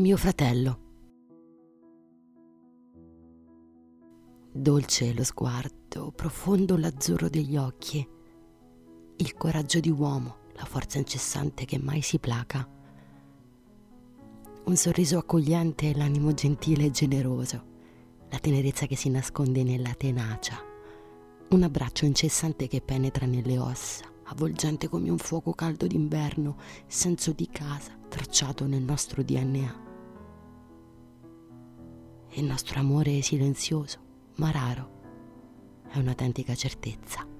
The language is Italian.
Mio fratello. Dolce lo sguardo, profondo l'azzurro degli occhi, il coraggio di uomo, la forza incessante che mai si placa, un sorriso accogliente e l'animo gentile e generoso, la tenerezza che si nasconde nella tenacia, un abbraccio incessante che penetra nelle ossa, avvolgente come un fuoco caldo d'inverno, senso di casa tracciato nel nostro DNA. Il nostro amore è silenzioso, ma raro, è un'autentica certezza.